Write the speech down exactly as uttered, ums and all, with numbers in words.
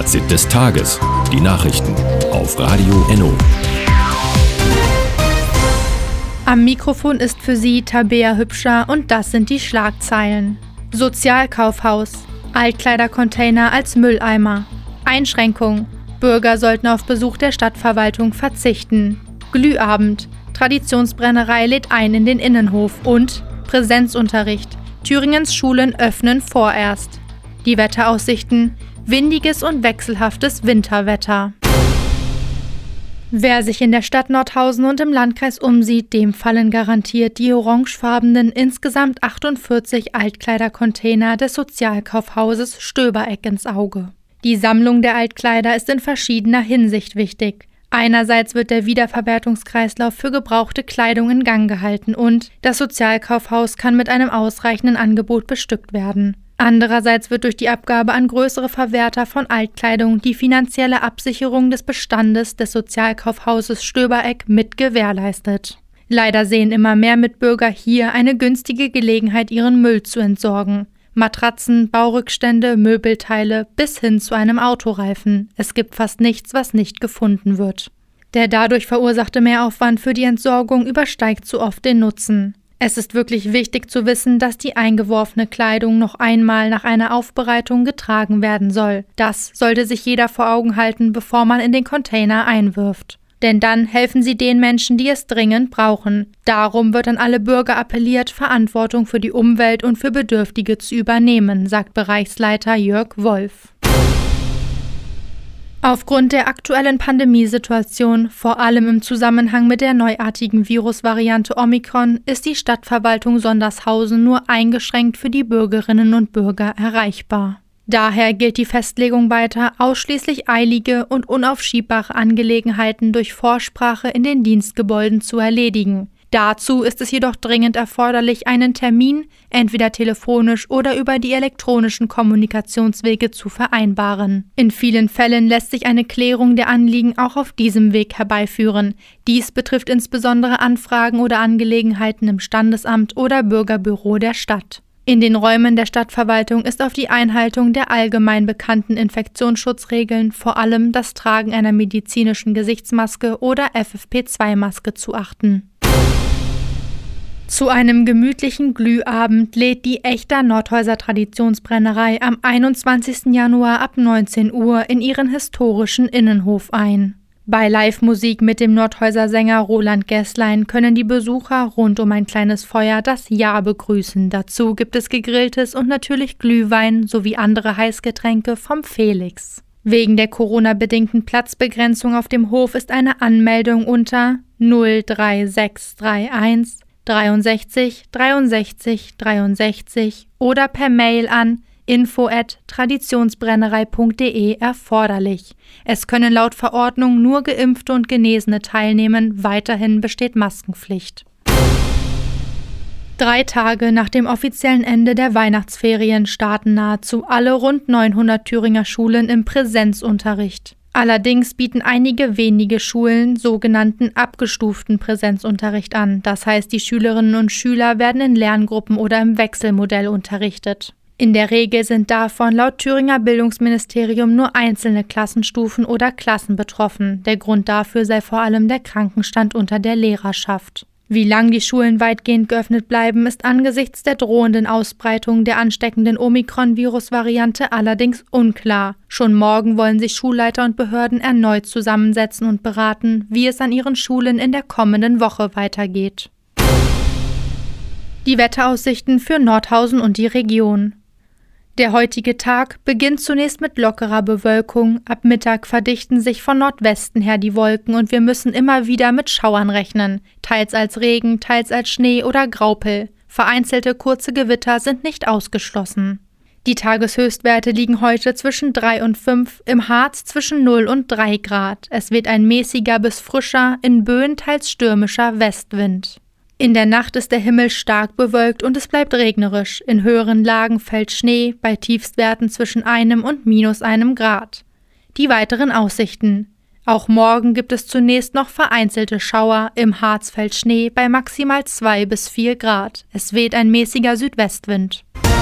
Fazit des Tages. Die Nachrichten auf Radio Enno. Am Mikrofon ist für Sie Tabea Hübscher und das sind die Schlagzeilen. Sozialkaufhaus. Altkleidercontainer als Mülleimer. Einschränkung. Bürger sollten auf Besuch der Stadtverwaltung verzichten. Glühabend. Traditionsbrennerei lädt ein in den Innenhof. Und Präsenzunterricht. Thüringens Schulen öffnen vorerst. Die Wetteraussichten. Windiges und wechselhaftes Winterwetter. Wer sich in der Stadt Nordhausen und im Landkreis umsieht, dem fallen garantiert die orangefarbenen insgesamt achtundvierzig Altkleidercontainer des Sozialkaufhauses Stöbereck ins Auge. Die Sammlung der Altkleider ist in verschiedener Hinsicht wichtig. Einerseits wird der Wiederverwertungskreislauf für gebrauchte Kleidung in Gang gehalten und das Sozialkaufhaus kann mit einem ausreichenden Angebot bestückt werden. Andererseits wird durch die Abgabe an größere Verwerter von Altkleidung die finanzielle Absicherung des Bestandes des Sozialkaufhauses Stöbereck mit gewährleistet. Leider sehen immer mehr Mitbürger hier eine günstige Gelegenheit, ihren Müll zu entsorgen. Matratzen, Baurückstände, Möbelteile bis hin zu einem Autoreifen. Es gibt fast nichts, was nicht gefunden wird. Der dadurch verursachte Mehraufwand für die Entsorgung übersteigt zu oft den Nutzen. Es ist wirklich wichtig zu wissen, dass die eingeworfene Kleidung noch einmal nach einer Aufbereitung getragen werden soll. Das sollte sich jeder vor Augen halten, bevor man in den Container einwirft. Denn dann helfen sie den Menschen, die es dringend brauchen. Darum wird an alle Bürger appelliert, Verantwortung für die Umwelt und für Bedürftige zu übernehmen, sagt Bereichsleiter Jörg Wolf. Aufgrund der aktuellen Pandemiesituation, vor allem im Zusammenhang mit der neuartigen Virusvariante Omikron, ist die Stadtverwaltung Sondershausen nur eingeschränkt für die Bürgerinnen und Bürger erreichbar. Daher gilt die Festlegung weiter, ausschließlich eilige und unaufschiebbare Angelegenheiten durch Vorsprache in den Dienstgebäuden zu erledigen. Dazu ist es jedoch dringend erforderlich, einen Termin entweder telefonisch oder über die elektronischen Kommunikationswege zu vereinbaren. In vielen Fällen lässt sich eine Klärung der Anliegen auch auf diesem Weg herbeiführen. Dies betrifft insbesondere Anfragen oder Angelegenheiten im Standesamt oder Bürgerbüro der Stadt. In den Räumen der Stadtverwaltung ist auf die Einhaltung der allgemein bekannten Infektionsschutzregeln, vor allem das Tragen einer medizinischen Gesichtsmaske oder F F P zwei Maske zu achten. Zu einem gemütlichen Glühabend lädt die Echter Nordhäuser Traditionsbrennerei am einundzwanzigsten Januar ab neunzehn Uhr in ihren historischen Innenhof ein. Bei Live-Musik mit dem Nordhäuser Sänger Roland Gesslein können die Besucher rund um ein kleines Feuer das Jahr begrüßen. Dazu gibt es gegrilltes und natürlich Glühwein sowie andere Heißgetränke vom Felix. Wegen der Corona-bedingten Platzbegrenzung auf dem Hof ist eine Anmeldung unter null drei sechs drei eins dreiundsechzig dreiundsechzig dreiundsechzig oder per Mail an info at traditionsbrennerei punkt de erforderlich. Es können laut Verordnung nur Geimpfte und Genesene teilnehmen, weiterhin besteht Maskenpflicht. Drei Tage nach dem offiziellen Ende der Weihnachtsferien starten nahezu alle rund neunhundert Thüringer Schulen im Präsenzunterricht. Allerdings bieten einige wenige Schulen sogenannten abgestuften Präsenzunterricht an. Das heißt, die Schülerinnen und Schüler werden in Lerngruppen oder im Wechselmodell unterrichtet. In der Regel sind davon laut Thüringer Bildungsministerium nur einzelne Klassenstufen oder Klassen betroffen. Der Grund dafür sei vor allem der Krankenstand unter der Lehrerschaft. Wie lang die Schulen weitgehend geöffnet bleiben, ist angesichts der drohenden Ausbreitung der ansteckenden Omikron-Virus-Variante allerdings unklar. Schon morgen wollen sich Schulleiter und Behörden erneut zusammensetzen und beraten, wie es an ihren Schulen in der kommenden Woche weitergeht. Die Wetteraussichten für Nordhausen und die Region. Der heutige Tag beginnt zunächst mit lockerer Bewölkung, ab Mittag verdichten sich von Nordwesten her die Wolken und wir müssen immer wieder mit Schauern rechnen, teils als Regen, teils als Schnee oder Graupel. Vereinzelte kurze Gewitter sind nicht ausgeschlossen. Die Tageshöchstwerte liegen heute zwischen drei und fünf, im Harz zwischen null und drei Grad. Es weht ein mäßiger bis frischer, in Böen teils stürmischer Westwind. In der Nacht ist der Himmel stark bewölkt und es bleibt regnerisch. In höheren Lagen fällt Schnee, bei Tiefstwerten zwischen einem und minus einem Grad. Die weiteren Aussichten. Auch morgen gibt es zunächst noch vereinzelte Schauer, im Harz fällt Schnee bei maximal zwei bis vier Grad. Es weht ein mäßiger Südwestwind.